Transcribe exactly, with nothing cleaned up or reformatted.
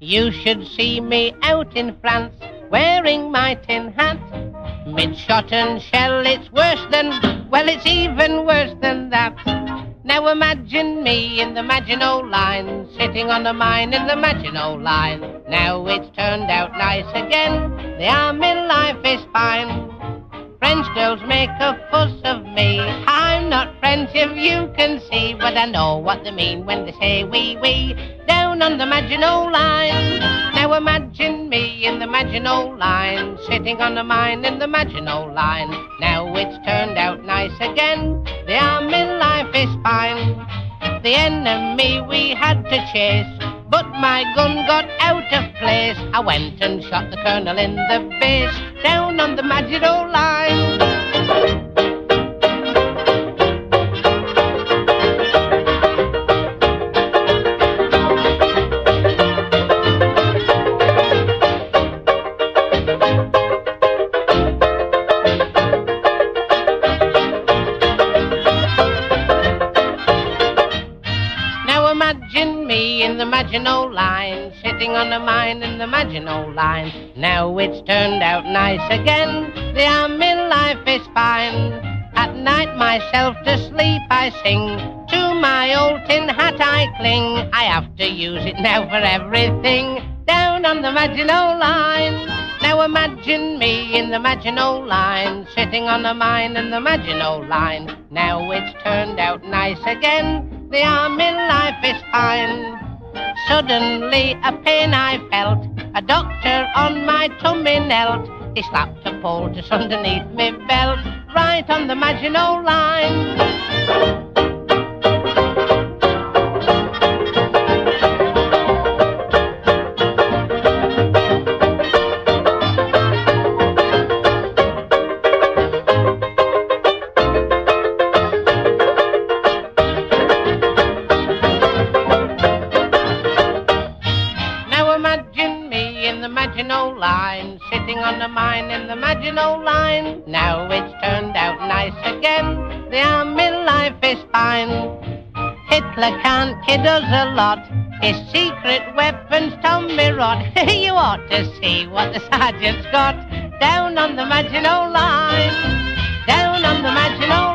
You should see me out in France, wearing my tin hat. Mid-shot and shell, it's worse than, well, it's even worse than that. Now imagine me in the Maginot Line, sitting on a mine in the Maginot Line. Now it's turned out nice again, the army life is fine. French girls make a fuss of me, I'm not French if you can see, but I know what they mean when they say wee wee, down on the Maginot Line. Now imagine me in the Maginot Line, sitting on a mine in the Maginot Line. Now it's turned out nice again, the army life is fine. The enemy we had to chase, but my gun got out of place. I went and shot the colonel in the base, down on the Maginot Line. Imagine me in the Maginot Line, sitting on a mine in the Maginot Line. Now it's turned out nice again, the army life is fine. At night myself to sleep I sing, to my old tin hat I cling. I have to use it now for everything, down on the Maginot Line. Now imagine me in the Maginot Line, sitting on a mine in the Maginot Line. Now it's turned out nice again, the army life is fine. Suddenly a pain I felt, a doctor on my tummy knelt. He slapped a poultice underneath me belt, right on the Maginot Line. Imagine me in the Maginot Line, sitting on a mine in the Maginot Line. Now it's turned out nice again, the army life is fine. Hitler can't kid us a lot, his secret weapons Tommy rot. You ought to see what the sergeant's got, down on the Maginot Line, down on the Maginot Line.